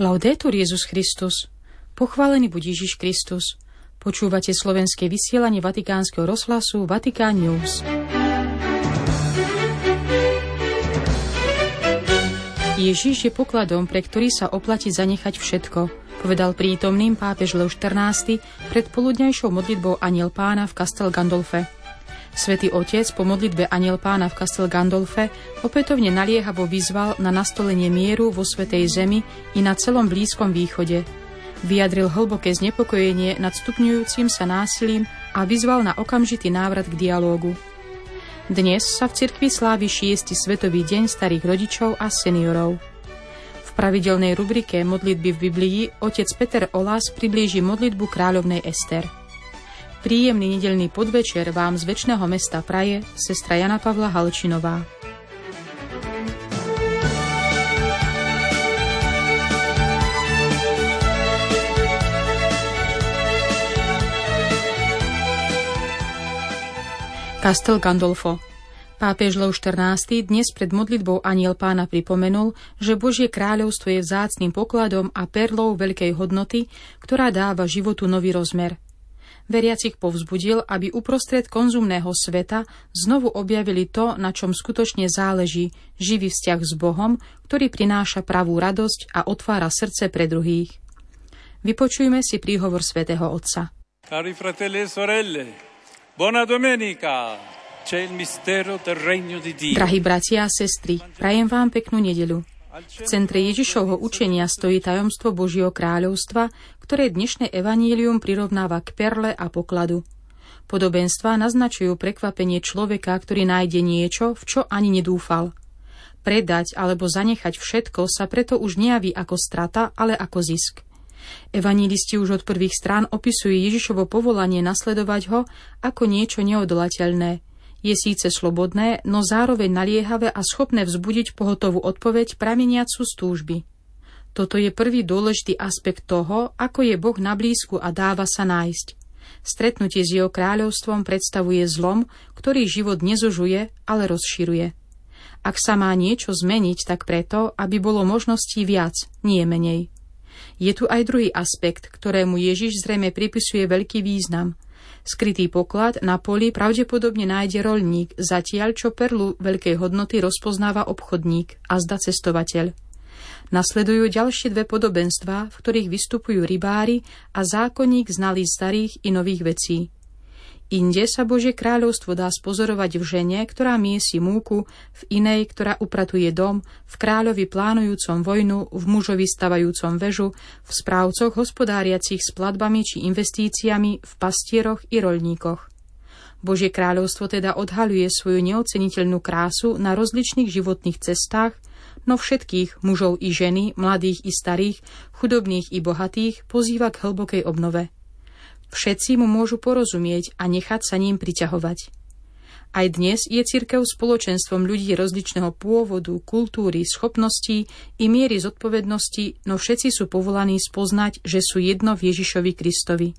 Laudetur Jesus Christus. Pochválený buď Ježiš Kristus. Počúvate slovenské vysielanie Vatikánskeho rozhlasu Vatikán News. Ježiš je pokladom, pre ktorý sa oplatí zanechať všetko, povedal prítomným pápež Lev XIV pred poludňajšou modlitbou Anjel Pána v Castel Gandolfe. Svätý Otec po modlitbe Anjel Pána v Castel Gandolfe opätovne naliehavo vyzval na nastolenie mieru vo Svätej Zemi i na celom Blízkom východe. Vyjadril hlboké znepokojenie nad stupňujúcim sa násilím a vyzval na okamžitý návrat k dialógu. Dnes sa v cirkvi slávi 6. Svetový deň starých rodičov a seniorov. V pravidelnej rubrike Modlitby v Biblii otec Peter Olas priblíži modlitbu kráľovnej Ester. Príjemný nedeľný podvečer vám z večného mesta praje sestra Jana Pavla Halčinová. Castel Gandolfo. Pápež Lev XIV dnes pred modlitbou Anjel Pána pripomenul, že Božie kráľovstvo je vzácnym pokladom a perlou veľkej hodnoty, ktorá dáva životu nový rozmer. Veriacich povzbudil, aby uprostred konzumného sveta znovu objavili to, na čom skutočne záleží, živý vzťah s Bohom, ktorý prináša pravú radosť a otvára srdce pre druhých. Vypočujme si príhovor svätého Otca. Cari fratelli e sorelle, buona domenica! C'è il mistero del regno di Dio. Drahí bratia a sestry, prajem vám peknú nedeľu. V centre Ježišovho učenia stojí tajomstvo Božieho kráľovstva, ktoré dnešné evanílium prirovnáva k perle a pokladu. Podobenstvá naznačujú prekvapenie človeka, ktorý nájde niečo, v čo ani nedúfal. Predať alebo zanechať všetko sa preto už nejaví ako strata, ale ako zisk. Evanílisti už od prvých strán opisujú Ježišovo povolanie nasledovať ho ako niečo neodolateľné. Je síce slobodné, no zároveň naliehavé a schopné vzbudiť pohotovú odpoveď prameniacu z túžby. Toto je prvý dôležitý aspekt toho, ako je Boh na blízku a dáva sa nájsť. Stretnutie s jeho kráľovstvom predstavuje zlom, ktorý život nezužuje, ale rozširuje. Ak sa má niečo zmeniť, tak preto, aby bolo možností viac, nie menej. Je tu aj druhý aspekt, ktorému Ježiš zrejme pripisuje veľký význam. Skrytý poklad na poli pravdepodobne nájde roľník, zatiaľ čo perlu veľkej hodnoty rozpoznáva obchodník a zda cestovateľ. Nasledujú ďalšie dve podobenstvá, v ktorých vystupujú rybári a zákonník znalý starých i nových vecí. Inde sa Božie kráľovstvo dá spozorovať v žene, ktorá miesi múku, v inej, ktorá upratuje dom, v kráľovi plánujúcom vojnu, v mužovi stavajúcom väžu, v správcoch hospodáriacich s platbami či investíciami, v pastieroch i roľníkoch. Božie kráľovstvo teda odhaľuje svoju neoceniteľnú krásu na rozličných životných cestách, no všetkých mužov i ženy, mladých i starých, chudobných i bohatých pozýva k hlbokej obnove. Všetci mu môžu porozumieť a nechať sa ním priťahovať. Aj dnes je cirkev spoločenstvom ľudí rozličného pôvodu, kultúry, schopností i miery zodpovednosti, no všetci sú povolaní spoznať, že sú jedno v Ježišovi Kristovi.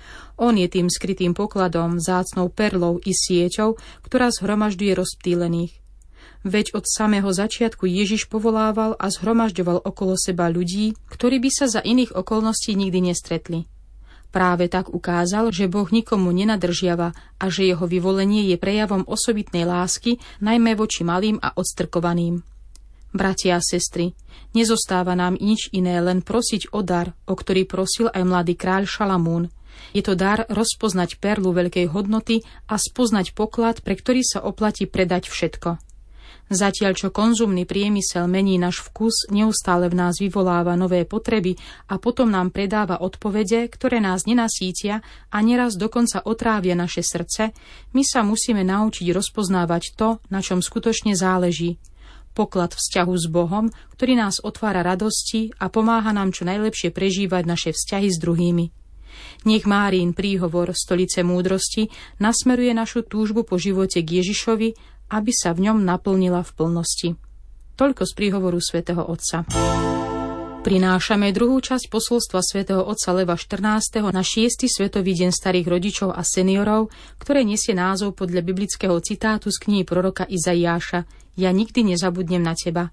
On je tým skrytým pokladom, vzácnou perlou i sieťou, ktorá zhromažďuje rozptýlených. Veď od samého začiatku Ježiš povolával a zhromažďoval okolo seba ľudí, ktorí by sa za iných okolností nikdy nestretli. Práve tak ukázal, že Boh nikomu nenadržiava a že jeho vyvolenie je prejavom osobitnej lásky, najmä voči malým a odstrkovaným. Bratia a sestry, nezostáva nám nič iné, len prosiť o dar, o ktorý prosil aj mladý kráľ Šalamún. Je to dar rozpoznať perlu veľkej hodnoty a spoznať poklad, pre ktorý sa oplatí predať všetko. Zatiaľ, čo konzumný priemysel mení náš vkus, neustále v nás vyvoláva nové potreby a potom nám predáva odpovede, ktoré nás nenasítia a neraz dokonca otrávia naše srdce, my sa musíme naučiť rozpoznávať to, na čom skutočne záleží. Poklad vzťahu s Bohom, ktorý nás otvára radosti a pomáha nám čo najlepšie prežívať naše vzťahy s druhými. Nech Máriin príhovor Stolice múdrosti nasmeruje našu túžbu po živote k Ježišovi, aby sa v ňom naplnila v plnosti. Toľko z príhovoru svätého Otca. Prinášame druhú časť posolstva svätého Otca Leva XIV na 6. Svetový deň starých rodičov a seniorov, ktoré nesie názov podľa biblického citátu z knihy proroka Izaiáša Ja nikdy nezabudnem na teba.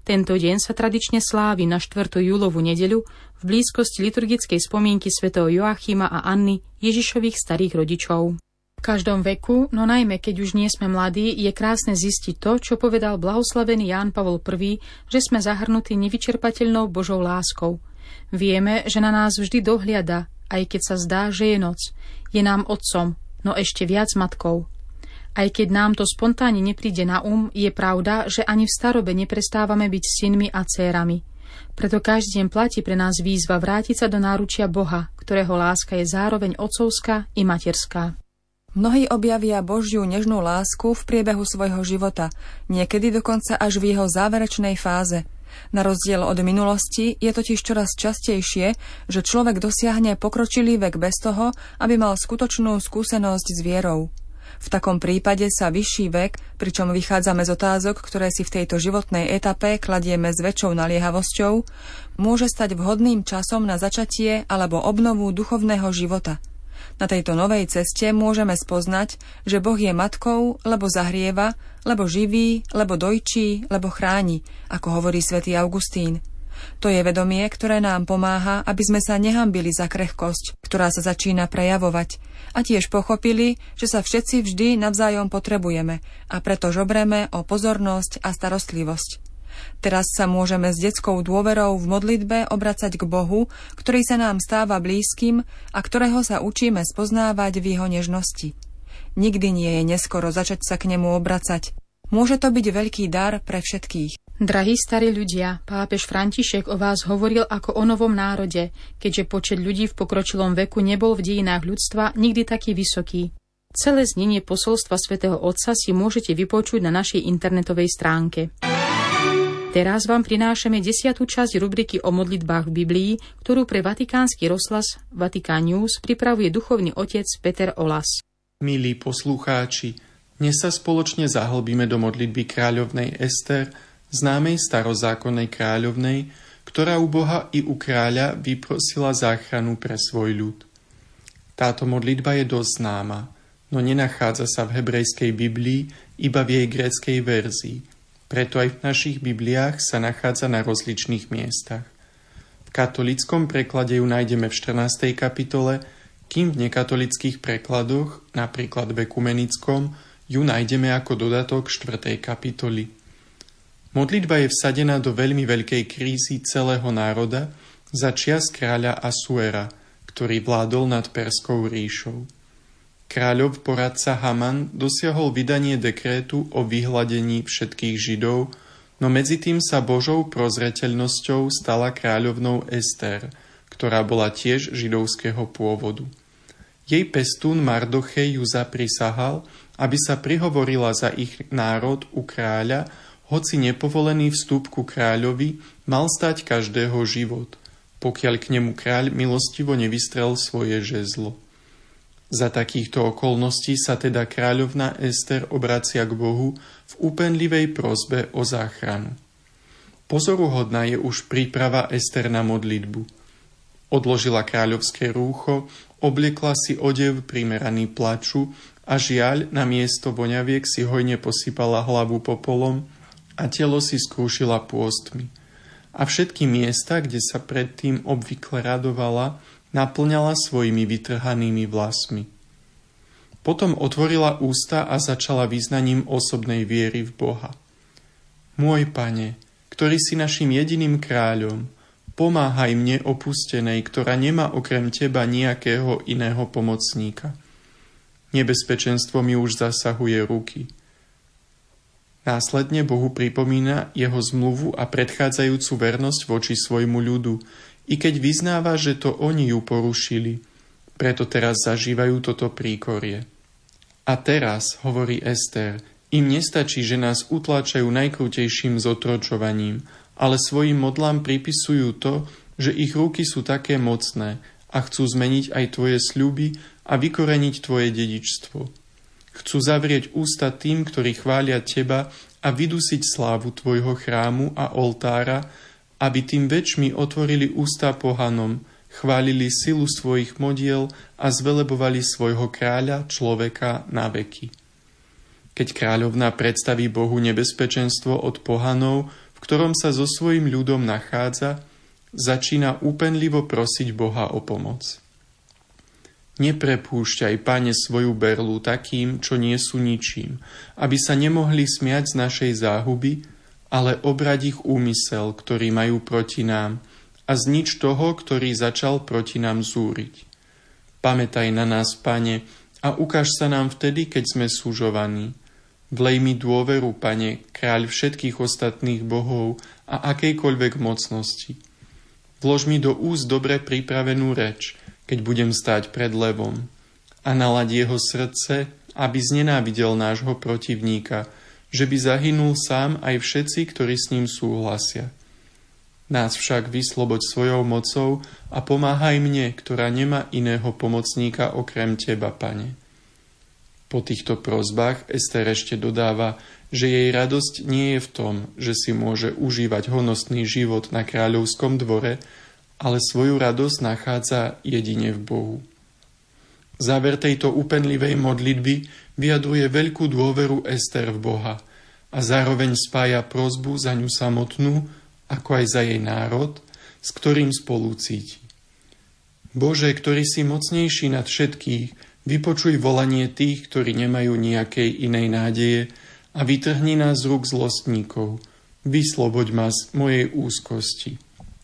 Tento deň sa tradične slávi na 4. júlovú nedeľu v blízkosti liturgickej spomienky svätého Joachima a Anny, Ježišových starých rodičov. V každom veku, no najmä keď už nie sme mladí, je krásne zistiť to, čo povedal blahoslavený Ján Pavol I, že sme zahrnutí nevyčerpateľnou Božou láskou. Vieme, že na nás vždy dohliada, aj keď sa zdá, že je noc. Je nám otcom, no ešte viac matkou. Aj keď nám to spontánne nepríde na je pravda, že ani v starobe neprestávame byť synmi a dcérami. Preto každý deň platí pre nás výzva vrátiť sa do náručia Boha, ktorého láska je zároveň otcovská i materská. Mnohí objavia Božiu nežnú lásku v priebehu svojho života, niekedy dokonca až v jeho záverečnej fáze. Na rozdiel od minulosti je totiž čoraz častejšie, že človek dosiahne pokročilý vek bez toho, aby mal skutočnú skúsenosť s vierou. V takom prípade sa vyšší vek, pričom vychádzame z otázok, ktoré si v tejto životnej etape kladieme s väčšou naliehavosťou, môže stať vhodným časom na začatie alebo obnovu duchovného života. Na tejto novej ceste môžeme spoznať, že Boh je matkou, lebo zahrieva, lebo živí, lebo dojčí, lebo chráni, ako hovorí svätý Augustín. To je vedomie, ktoré nám pomáha, aby sme sa nehambili za krehkosť, ktorá sa začína prejavovať, a tiež pochopili, že sa všetci vždy navzájom potrebujeme a preto žobreme o pozornosť a starostlivosť. Teraz sa môžeme s detskou dôverou v modlitbe obracať k Bohu, ktorý sa nám stáva blízkym a ktorého sa učíme spoznávať v jeho nežnosti. Nikdy nie je neskoro začať sa k nemu obracať. Môže to byť veľký dar pre všetkých. Drahí starí ľudia, pápež František o vás hovoril ako o novom národe, keďže počet ľudí v pokročilom veku nebol v dejinách ľudstva nikdy taký vysoký. Celé znenie posolstva svätého Otca si môžete vypočuť na našej internetovej stránke. Teraz vám prinášame 10. časť rubriky o modlitbách v Biblii, ktorú pre vatikánsky rozhlas Vatican News pripravuje duchovný otec Peter Olas. Milí poslucháči, dnes sa spoločne zahlbíme do modlitby kráľovnej Ester, známej starozákonnej kráľovnej, ktorá u Boha i u kráľa vyprosila záchranu pre svoj ľud. Táto modlitba je dosť známa, no nenachádza sa v hebrejskej Biblii, iba v jej gréckej verzii. Preto aj v našich Bibliách sa nachádza na rozličných miestach. V katolíckom preklade ju nájdeme v 14. kapitole, kým v nekatolických prekladoch, napríklad v ekumenickom, ju nájdeme ako dodatok 4. kapitoly. Modlitba je vsadená do veľmi veľkej krízy celého národa za čias kráľa Asuera, ktorý vládol nad Perskou ríšou. Kráľov poradca Haman dosiahol vydanie dekrétu o vyhladení všetkých Židov, no medzi tým sa Božou prozreteľnosťou stala kráľovnou Ester, ktorá bola tiež židovského pôvodu. Jej pestún Mardochej ju zaprisahal, aby sa prihovorila za ich národ u kráľa, hoci nepovolený vstup ku kráľovi mal stať každého život, pokiaľ k nemu kráľ milostivo nevystrel svoje žezlo. Za takýchto okolností sa teda kráľovná Ester obracia k Bohu v úpenlivej prosbe o záchranu. Pozoruhodná je už príprava Ester na modlitbu. Odložila kráľovské rúcho, obliekla si odev primeraný plaču a žiaľ na miesto voňaviek si hojne posypala hlavu popolom a telo si skrúšila pôstmi. A všetky miesta, kde sa predtým obvykle radovala, naplňala svojimi vytrhanými vlasmi. Potom otvorila ústa a začala vyznaním osobnej viery v Boha. Môj Pane, ktorý si našim jediným kráľom, pomáhaj mne opustenej, ktorá nemá okrem Teba nejakého iného pomocníka. Nebezpečenstvo mi už zasahuje ruky. Následne Bohu pripomína jeho zmluvu a predchádzajúcu vernosť voči svojmu ľudu, i keď vyznáva, že to oni ju porušili, preto teraz zažívajú toto príkorie. A teraz, hovorí Ester, im nestačí, že nás utláčajú najkrutejším zotročovaním, ale svojim modlám pripisujú to, že ich ruky sú také mocné a chcú zmeniť aj tvoje sľuby a vykoreniť tvoje dedičstvo. Chcú zavrieť ústa tým, ktorí chvália teba a vydusiť slávu tvojho chrámu a oltára, aby tým väčšmi otvorili ústa pohanom, chválili silu svojich modiel a zvelebovali svojho kráľa, človeka na veky. Keď kráľovná predstaví Bohu nebezpečenstvo od pohanov, v ktorom sa so svojím ľudom nachádza, začína úpenlivo prosiť Boha o pomoc. Neprepúšťaj, Pane, svoju berlu takým, čo nie sú ničím, aby sa nemohli smiať z našej záhuby, ale obrať ich úmysel, ktorý majú proti nám, a znič toho, ktorý začal proti nám zúriť. Pamätaj na nás, Pane, a ukáž sa nám vtedy, keď sme súžovaní. Vlej mi dôveru, Pane, kráľ všetkých ostatných bohov a akejkoľvek mocnosti. Vlož mi do úst dobre pripravenú reč, keď budem stáť pred levom, a nalaď jeho srdce, aby znenávidel nášho protivníka, že by zahynul sám aj všetci, ktorí s ním súhlasia. Nás však vysloboď svojou mocou a pomáhaj mne, ktorá nemá iného pomocníka okrem teba, Pane. Po týchto prosbách Ester ešte dodáva, že jej radosť nie je v tom, že si môže užívať honosný život na kráľovskom dvore, ale svoju radosť nachádza jedine v Bohu. Záver tejto úpenlivej modlitby vyjadruje veľkú dôveru Ester v Boha a zároveň spája prosbu za ňu samotnú, ako aj za jej národ, s ktorým spolu cíti. Bože, ktorý si mocnejší nad všetkých, vypočuj volanie tých, ktorí nemajú nejakej inej nádeje a vytrhni nás z rúk zlostníkov. Vysloboď ma z mojej úzkosti.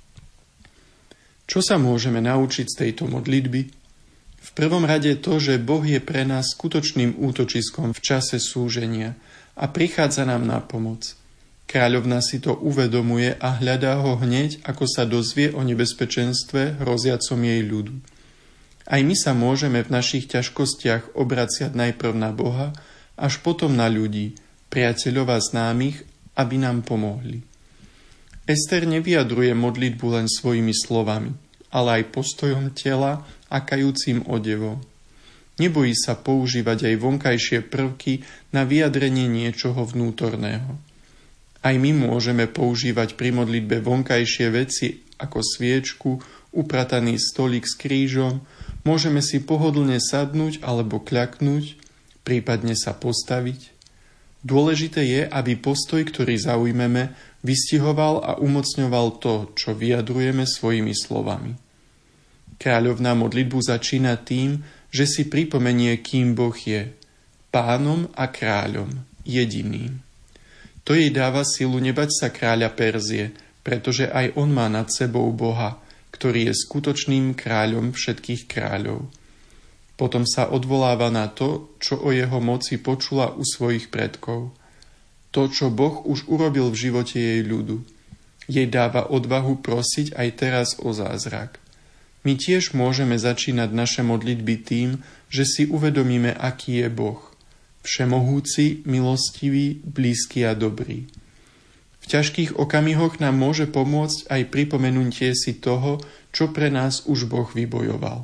Čo sa môžeme naučiť z tejto modlitby? V prvom rade to, že Boh je pre nás skutočným útočiskom v čase súženia a prichádza nám na pomoc. Kráľovna si to uvedomuje a hľadá ho hneď, ako sa dozvie o nebezpečenstve hroziacom jej ľudu. Aj my sa môžeme v našich ťažkostiach obraciať najprv na Boha, až potom na ľudí, priateľov a známych, aby nám pomohli. Ester nevyjadruje modlitbu len svojimi slovami, ale aj postojom tela a kajúcim odevom. Nebojí sa používať aj vonkajšie prvky na vyjadrenie niečoho vnútorného. Aj my môžeme používať pri modlitbe vonkajšie veci ako sviečku, uprataný stolík s krížom, môžeme si pohodlne sadnúť alebo kľaknúť, prípadne sa postaviť. Dôležité je, aby postoj, ktorý zaujmeme, vystihoval a umocňoval to, čo vyjadrujeme svojimi slovami. Kráľovná modlitbu začína tým, že si pripomenie, kým Boh je, pánom a kráľom, jediným. To jej dáva silu nebať sa kráľa Perzie, pretože aj on má nad sebou Boha, ktorý je skutočným kráľom všetkých kráľov. Potom sa odvoláva na to, čo o jeho moci počula u svojich predkov. To, čo Boh už urobil v živote jej ľudu. Jej dáva odvahu prosiť aj teraz o zázrak. My tiež môžeme začínať naše modlitby tým, že si uvedomíme, aký je Boh. Všemohúci, milostivý, blízky a dobrý. V ťažkých okamihoch nám môže pomôcť aj pripomenutie si toho, čo pre nás už Boh vybojoval.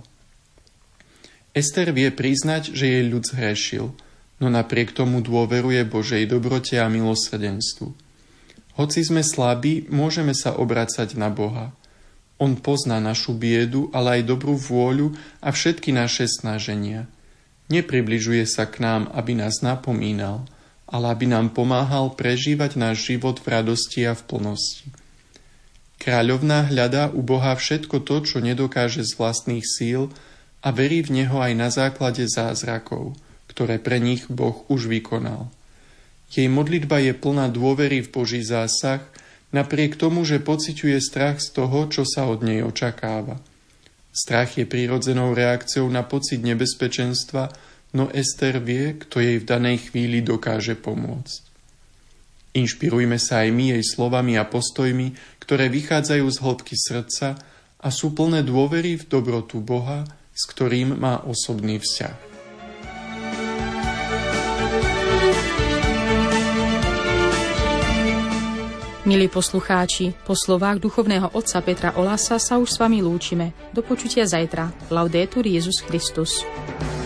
Ester vie priznať, že jej ľud zhrešil, no napriek tomu dôveruje Božej dobrote a milosrdenstvu. Hoci sme slabí, môžeme sa obracať na Boha. On pozná našu biedu, ale aj dobrú vôľu a všetky naše snaženia. Nepribližuje sa k nám, aby nás napomínal, ale aby nám pomáhal prežívať náš život v radosti a v plnosti. Kráľovná hľadá u Boha všetko to, čo nedokáže z vlastných síl, a verí v Neho aj na základe zázrakov, ktoré pre nich Boh už vykonal. Jej modlitba je plná dôvery v Boží zásah, napriek tomu, že pociťuje strach z toho, čo sa od nej očakáva. Strach je prirodzenou reakciou na pocit nebezpečenstva, no Ester vie, kto jej v danej chvíli dokáže pomôcť. Inšpirujme sa aj my jej slovami a postojmi, ktoré vychádzajú z hĺbky srdca a sú plné dôvery v dobrotu Boha, s ktorým má osobný vzťah. Milí poslucháči, po slovách duchovného otca Petra Olasa sa už s vami lúčime. Do počutia zajtra. Laudetur Jesus Christus.